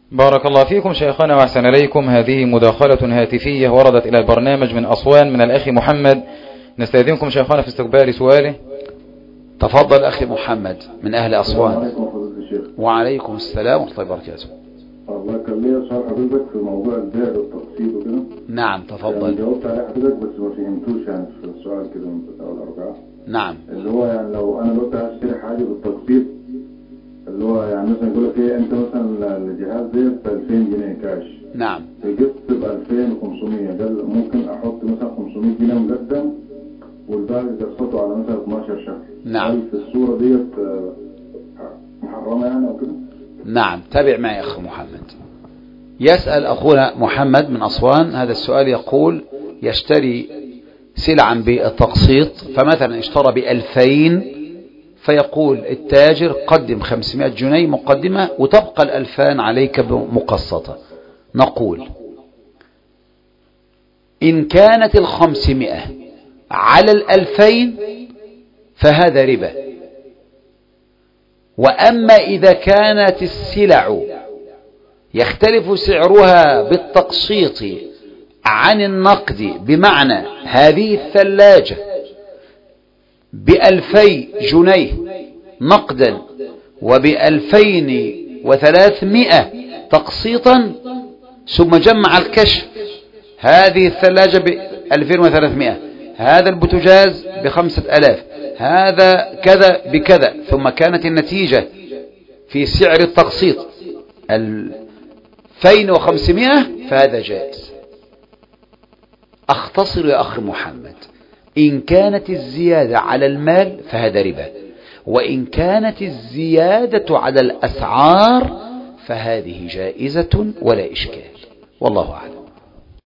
بارك الله فيكم شيخنا وأحسن إليكم. هذه مداخلة هاتفية وردت إلى البرنامج من أسوان من الأخ محمد. نستأذنكم شيخنا في استقبال سؤاله. تفضل أخي محمد من أهل أسوان. وعليكم السلام ورحمة الله وبركاته. الله كان ليا سؤال حضرتك في موضوع البيع والتقسيط وكده. نعم تفضل. يعني جاوبت عليه حضرتك بس ما فهمتوش يعني في السؤال كده من أول أربعة. نعم. اللي هو يعني لو أنا دلوقتي عايز أشتري حاجة بالتقسيط، اللي هو يعني مثلا يقول لك إيه أنت مثلا الجهاز ده ب 2000 جنيه كاش. نعم. القسط ب 2500، ده ممكن أحط مثلا 500 جنيه مقدم والباقي قسطه على مثلا 12 شهر. نعم. هل في الصورة ديت محرمة يعني أو كده؟ نعم. تابع معي أخ محمد. يسأل أخونا محمد من أسوان هذا السؤال، يقول يشتري سلعا بالتقسيط، فمثلا اشترى ب2000 فيقول التاجر قدم 500 جنيه مقدمة وتبقى 2000 عليك مقسطة. نقول إن كانت 500 على 2000 فهذا ربا، وأما إذا كانت السلع يختلف سعرها بالتقسيط عن النقد، بمعنى هذه الثلاجة ب2000 جنيه نقدا وب2300 تقسيطا، ثم جمع الكشف هذه الثلاجة ب2300، هذا البوتجاز ب5000، هذا كذا بكذا، ثم كانت النتيجة في سعر التقسيط 2500، فهذا جائز. أختصر يا أخي محمد، إن كانت الزيادة على المال فهذا ربا، وإن كانت الزيادة على الأسعار فهذه جائزة ولا إشكال، والله أعلم.